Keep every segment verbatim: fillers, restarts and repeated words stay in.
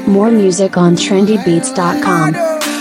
More music on trendy beats dot com.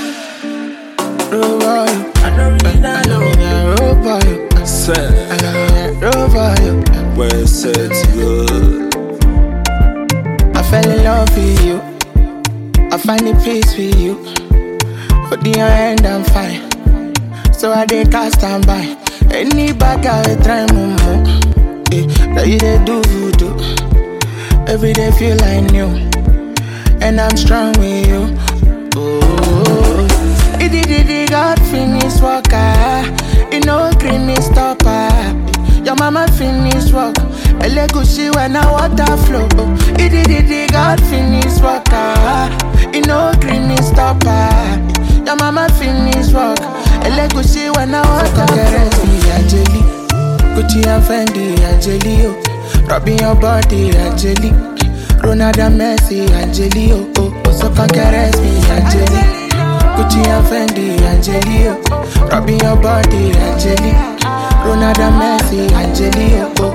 I fell in love with you. I find the peace with you. Put in your hand and fire. So I did cast and buy. Any bag I will try more. Eh, that you they do voodoo. Every day feel like new. And I'm strong with you. Oh, it did it, God finish work. You know green me stopper. Your mama finish work. A legacy when I water flow. It did it, God finish work. You know green me stopper. Your mama finish work. A legacy when I water flow. Angeli, Gucci and Fendi, Angeli, oh. Rubbing your body, Angeli. Ronaldo, Messi, Angeli, oh, oh, oh. So come caress me, Angeli. Gucci and Fendi, Angeli, oh. Rubbing your body, Angeli. Ronaldo, Messi, Angeli, oh, oh.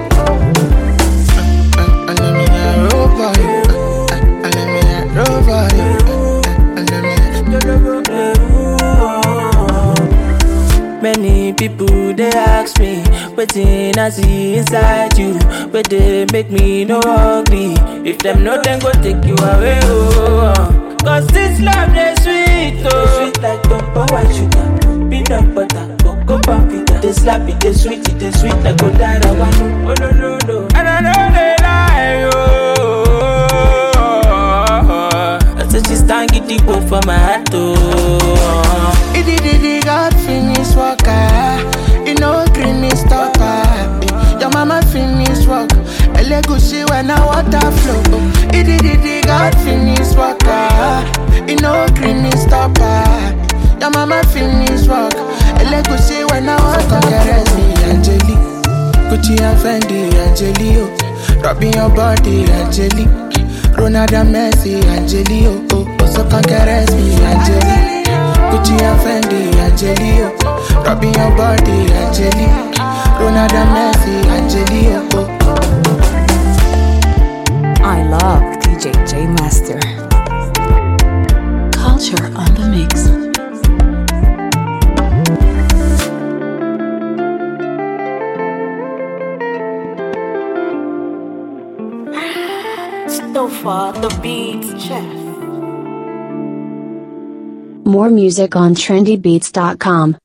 And let me get over you. And let me get over you. And let me get over you. Many people they ask me, waiting I see inside you, but they make me no ugly. If them know, then go take you away. Oh, cause this love they sweet, oh, sweet like bumper white sugar, peanut butter, cocoa pampita. They slap it, they sweet it, they sweet like Odara. Oh no no no, and I know they lie. Oh, I said she stand get the go for my heart. Oh, it did it, God finish work. You know green me stopper. Your mama finish work. A legacy when I water flow. It did it, God finish work. You know green me stopper. Your mama finish work. A legacy when I water caress me, Angeli. Gucci and Fendi, Angeli, oh. Rubbing your body, Angeli. Ronaldo, Messi, Angeli, oh, oh, oh. So come caress me, Angeli. Gucci and Fendi, Angeli, oh. Rubbing your body, Angeli. Ronaldo, Messi, Angeli, oh, oh. I love D J J Master. Culture on the mix. so far the beats chef. More music on trendy beats dot com.